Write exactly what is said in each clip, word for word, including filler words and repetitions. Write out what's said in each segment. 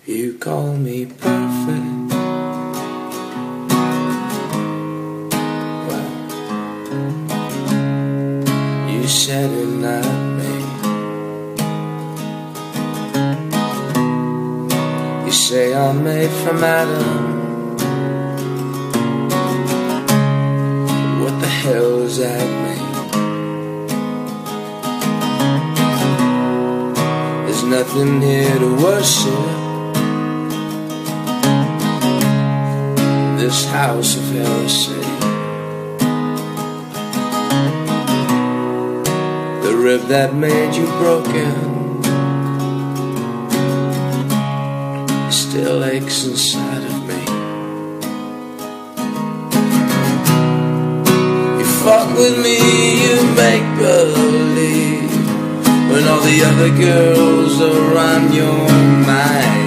You call me perfect. Well, you said it, not me. You say I'm made from Adam. What the hell does that mean? There's nothing here to worship. This house of heresy. The rib that made you broken still aches inside of me. You fuck with me, you make believe, when all the other girls are on your mind.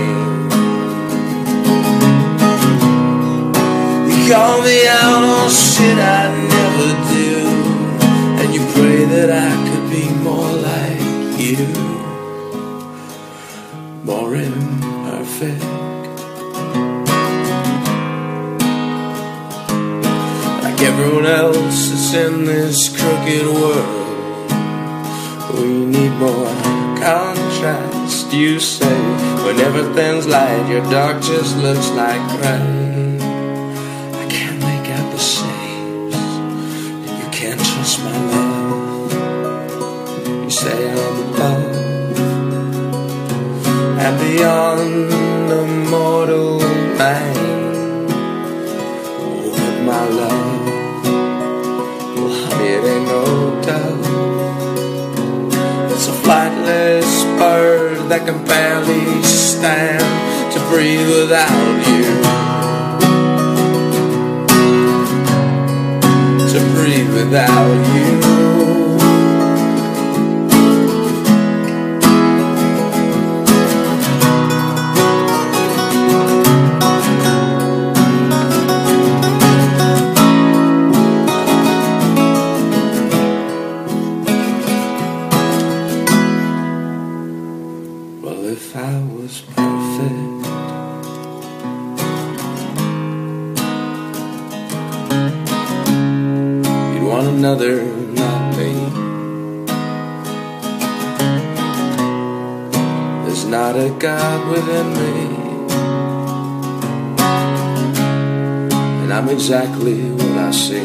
Call me out on shit I'd never do, and you pray that I could be more like you, more imperfect. Like everyone else that's in this crooked world, we need more contrast. You say when everything's light, your dark just looks like gray. My love, you say I'm above and beyond the mortal man. Oh, but my love, well, honey, it ain't no doubt. It's a flightless bird that can barely stand to breathe without you. To breathe without you. Well, if I was perfect, want another, not me. There's not a God within me, and I'm exactly what I see.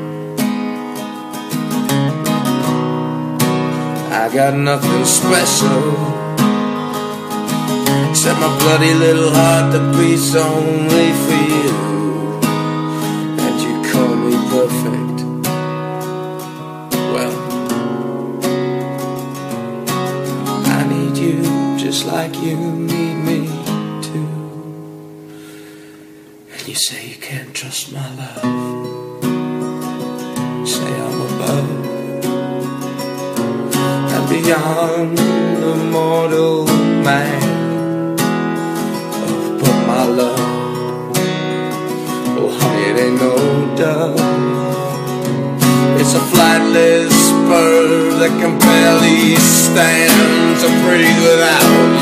I got nothing special except my bloody little heart that beats only for you, and you call me perfect. Just like you need me to. And you say you can't trust my love. You say I'm above and beyond the mortal man. Oh, but my love, oh honey, it ain't no dove. It's a flightless bird that can barely stand to breathe without